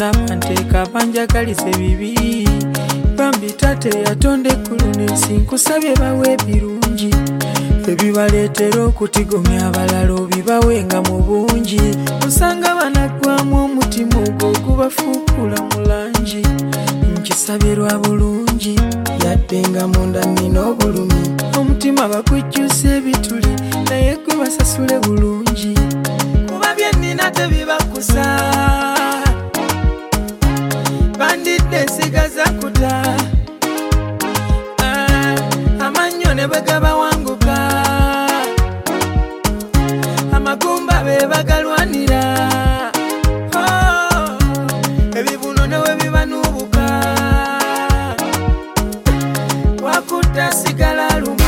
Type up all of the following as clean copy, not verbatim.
bonna banteeka banjagalize bibi bambi tate yatonde eggulu n'ensi nkusabye bawe ebirungi ebibaleetera okutigomya abalala obibawenga mu bungi osanga banaggwamu omutima ogwo ogubafuukula mu langi nkisabye lwa bulungi yadde nga munda nnina obulumi omutima bakujjusa ebituli naye gwe basasule bulungi kuba bye nnina tebibakusa bandidde nsigaza kuta amannyo ne bwe gabawanguka amagumba be bagalwanira ebibuno ne we bibanuubuka wakutta sigala luma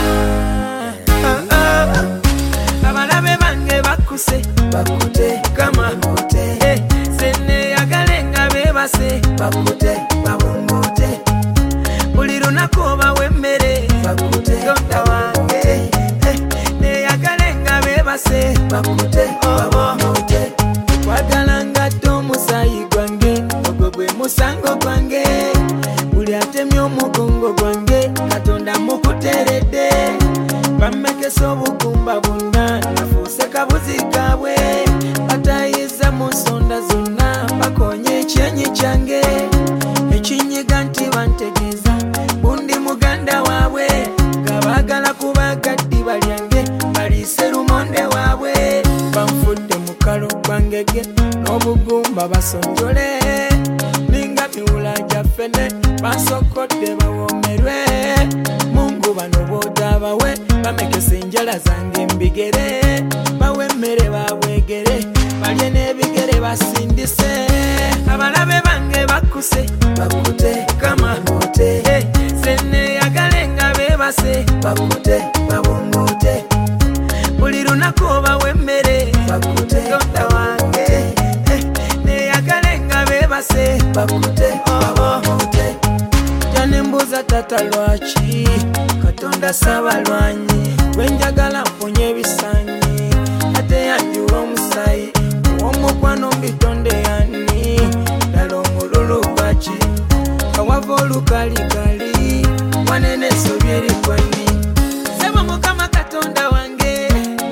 abalabe bange bakuse bakute kama mote sene yagalenga bebase bakute babongote buli lunaku obawa emmere bakute tonda wange ne yagalenga bebase bakute babongote kwagala ngatto omusayi gwange ogwo gwe musango gwange buli atemye omugongo gwange katonda mukuteredde bamekesa obugumba bonna nafuuse kabuzi kaabwe batayiza mu nsonda zonna bakonye ekyenyi kyange ekinyiga nti bantegeeza bundi muganda waabwe nga baagala kubagaddi balyange baliise lumonde waabwe banfudde mu kalo gwangege n'obugumba basonjole ninga miwula gyafene bansokodde bawomerwe mungu bano boodabawe bamekesa enjala zange mbigere bawe emmere babwegere balye n'ebigere basindise abalabe bange bakuse bakute kama mote sene yagalenga bebase bakute babongote buli lunaku obawa emmere bakute tonda wange ne yagalenga bebase bakute babongote janembuza tata lwaki katonda sabalwanyi gwenjagala mponye ebisanyi ate yanjiwa omusayi owomukwano mbitonde yani ddala omululu gwaki kawava olukalikali wanene esobye erikwani sebo mukama katonda wange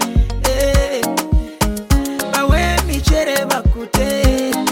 bawe emicere bakute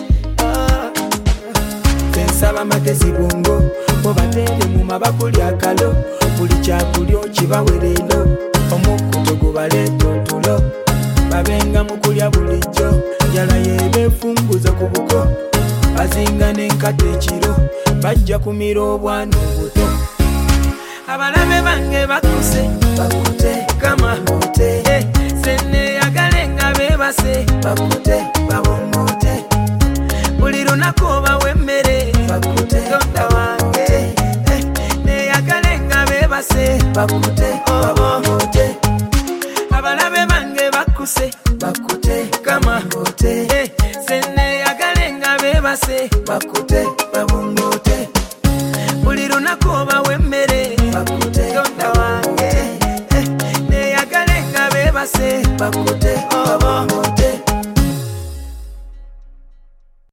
nsaba magezi bwongo bobatere mu mabakuli akalo buli kyakulya okibawe leero omukuto gubaleeta otulo babenga mu kulya bulijjo njala yebeefunguza ku buko bazinga n'enkata ekiro bajja kumira obwana obuto abalabe bange bakuse bakute kama mote sene yagalenga bebase bakute babongote buli lunaku obawa emmere bakute tonda wange ne yagalenga bebase bakute babongote abalabe bange bakuse bakute kama mote sene yagalenga bebase bakute babongote buli lunaku obawa emmere bakute tonda wange ne yagalenga bebase bakute babongote